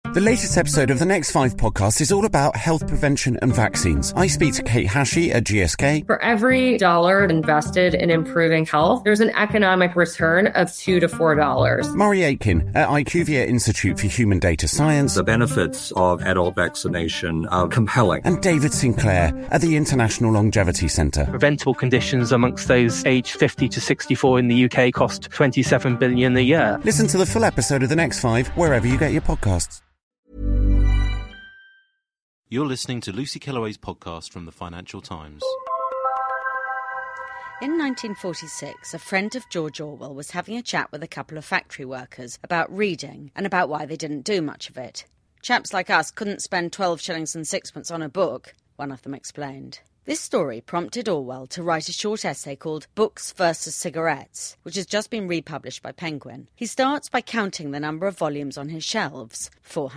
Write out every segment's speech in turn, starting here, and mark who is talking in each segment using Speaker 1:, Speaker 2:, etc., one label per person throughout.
Speaker 1: The latest episode of the Next 5 podcast is all about health prevention and vaccines. I speak to Kate Hashey at GSK.
Speaker 2: For every dollar invested in improving health, there's an economic return of $2 to $4.
Speaker 1: Murray Aitken at IQVIA Institute for Human Data Science.
Speaker 3: The benefits of adult vaccination are compelling.
Speaker 1: And David Sinclair at the International Longevity Centre.
Speaker 4: Preventable conditions amongst those aged 50 to 64 in the UK cost $27 billion a year.
Speaker 1: Listen to the full episode of the Next 5 wherever you get your podcasts.
Speaker 5: You're listening to Lucy Kellaway's podcast from the Financial Times.
Speaker 6: In 1946, a friend of George Orwell was having a chat with a couple of factory workers about reading and about why they didn't do much of it. Chaps like us couldn't spend 12 shillings and sixpence on a book, one of them explained. This story prompted Orwell to write a short essay called Books versus Cigarettes, which has just been republished by Penguin. He starts by counting the number of volumes on his shelves,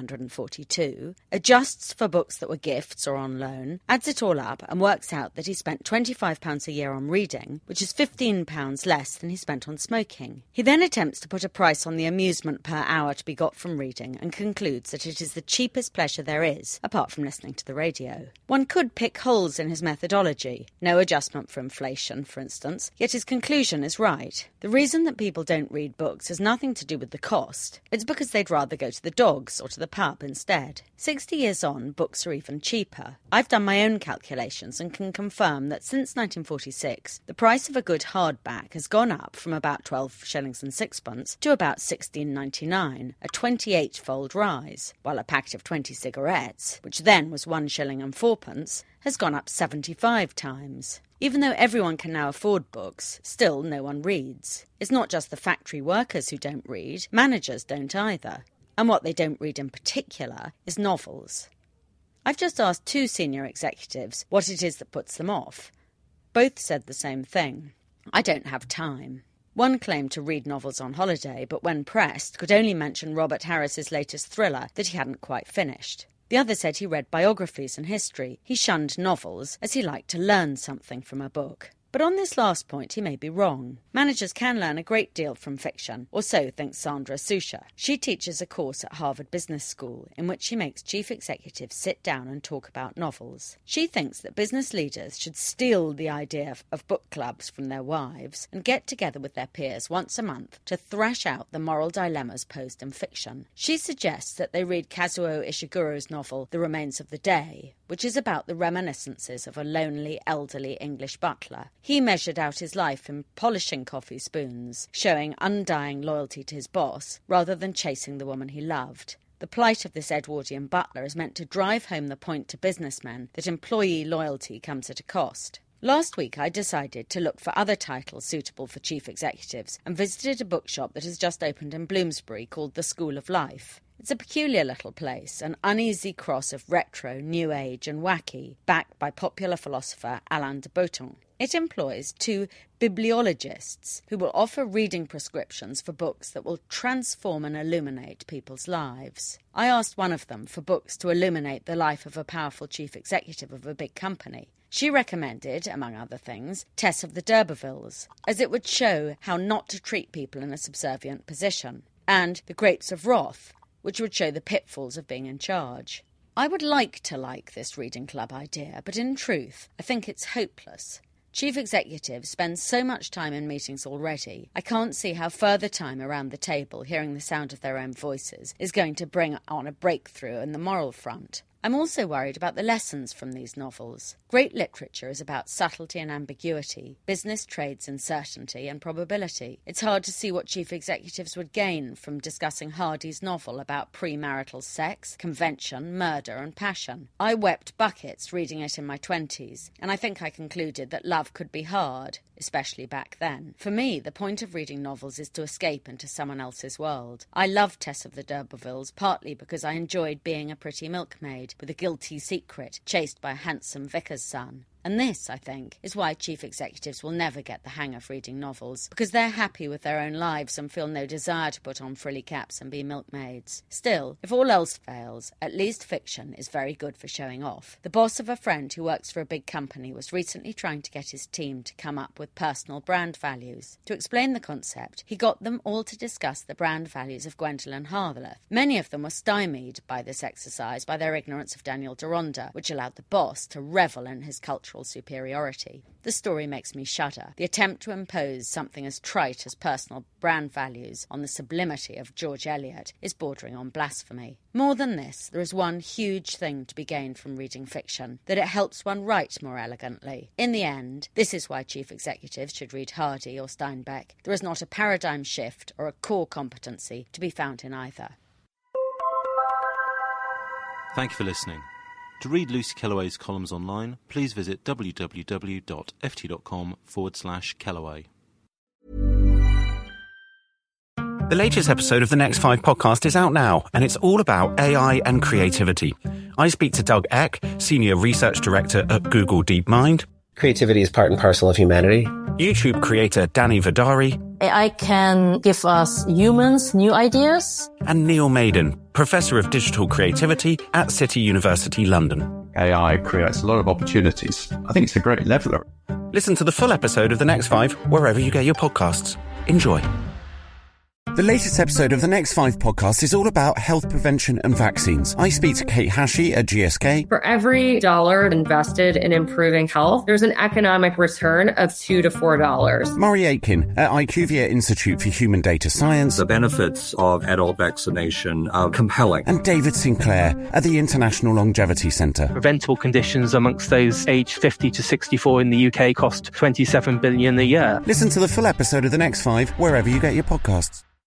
Speaker 6: 442, adjusts for books that were gifts or on loan, adds it all up and works out that he spent £25 a year on reading, which is £15 less than he spent on smoking. He then attempts to put a price on the amusement per hour to be got from reading and concludes that it is the cheapest pleasure there is, apart from listening to the radio. One could pick holes in his methodology. No adjustment for inflation, for instance, yet his conclusion is right. The reason that people don't read books has nothing to do with the cost. It's because they'd rather go to the dogs or to the pub instead. 60 years on, books are even cheaper. I've done my own calculations and can confirm that since 1946, the price of a good hardback has gone up from about 12 shillings and sixpence to about 16.99, a 28-fold rise, while a packet of 20 cigarettes, which then was 1 shilling and fourpence, has gone up 75 times. Even though everyone can now afford books, still no one reads. It's not just the factory workers who don't read, managers don't either. And what they don't read in particular is novels. I've just asked 2 senior executives what it is that puts them off. Both said the same thing. I don't have time. One claimed to read novels on holiday, but when pressed, could only mention Robert Harris's latest thriller that he hadn't quite finished. The other said he read biographies and history. He shunned novels, as he liked to learn something from a book. But on this last point, he may be wrong. Managers can learn a great deal from fiction, or so thinks Sandra Susha. She teaches a course at Harvard Business School in which she makes chief executives sit down and talk about novels. She thinks that business leaders should steal the idea of book clubs from their wives and get together with their peers once a month to thrash out the moral dilemmas posed in fiction. She suggests that they read Kazuo Ishiguro's novel The Remains of the Day, which is about the reminiscences of a lonely, elderly English butler. He measured out his life in polishing coffee spoons, showing undying loyalty to his boss, rather than chasing the woman he loved. The plight of this Edwardian butler is meant to drive home the point to businessmen that employee loyalty comes at a cost. Last week I decided to look for other titles suitable for chief executives and visited a bookshop that has just opened in Bloomsbury called The School of Life. It's a peculiar little place, an uneasy cross of retro, new age and wacky, backed by popular philosopher Alain de Botton. It employs 2 bibliologists who will offer reading prescriptions for books that will transform and illuminate people's lives. I asked one of them for books to illuminate the life of a powerful chief executive of a big company. She recommended, among other things, Tess of the D'Urbervilles, as it would show how not to treat people in a subservient position, and The Grapes of Wrath, which would show the pitfalls of being in charge. I would like to like this reading club idea, but in truth, I think it's hopeless. Chief executives spend so much time in meetings already, I can't see how further time around the table hearing the sound of their own voices is going to bring on a breakthrough in the moral front. I'm also worried about the lessons from these novels. Great literature is about subtlety and ambiguity, business trades uncertainty and probability. It's hard to see what chief executives would gain from discussing Hardy's novel about premarital sex, convention, murder and passion. I wept buckets reading it in my 20s, and I think I concluded that love could be hard, especially back then. For me, the point of reading novels is to escape into someone else's world. I loved Tess of the D'Urbervilles partly because I enjoyed being a pretty milkmaid with a guilty secret chased by a handsome vicar's son. And this, I think, is why chief executives will never get the hang of reading novels, because they're happy with their own lives and feel no desire to put on frilly caps and be milkmaids. Still, if all else fails, at least fiction is very good for showing off. The boss of a friend who works for a big company was recently trying to get his team to come up with personal brand values. To explain the concept, he got them all to discuss the brand values of Gwendolyn Harleth. Many of them were stymied by this exercise by their ignorance of Daniel Deronda, which allowed the boss to revel in his cultural superiority. The story makes me shudder. The attempt to impose something as trite as personal brand values on the sublimity of George Eliot is bordering on blasphemy. More than this, there is one huge thing to be gained from reading fiction, that it helps one write more elegantly. In the end, this is why chief executives should read Hardy or Steinbeck. There is not a paradigm shift or a core competency to be found in either.
Speaker 5: Thank you for listening. To read Lucy Kellaway's columns online, please visit www.ft.com/Kellaway.
Speaker 1: The latest episode of the Next 5 podcast is out now, and it's all about AI and creativity. I speak to Doug Eck, Senior Research Director at Google DeepMind.
Speaker 7: Creativity is part and parcel of humanity.
Speaker 1: YouTube creator Danny Vidari.
Speaker 8: AI can give us humans new ideas.
Speaker 1: And Neil Maiden, Professor of Digital Creativity at City University London.
Speaker 9: AI creates a lot of opportunities. I think it's a great leveler.
Speaker 1: Listen to the full episode of The Next 5 wherever you get your podcasts. Enjoy. The latest episode of the Next 5 podcast is all about health prevention and vaccines. I speak to Kate Hashey at GSK.
Speaker 2: For every dollar invested in improving health, there's an economic return of $2 to $4.
Speaker 1: Murray Aitken at IQVIA Institute for Human Data Science.
Speaker 3: The benefits of adult vaccination are compelling.
Speaker 1: And David Sinclair at the International Longevity Centre.
Speaker 4: Preventable conditions amongst those aged 50 to 64 in the UK cost $27 billion a year.
Speaker 1: Listen to the full episode of the Next 5 wherever you get your podcasts.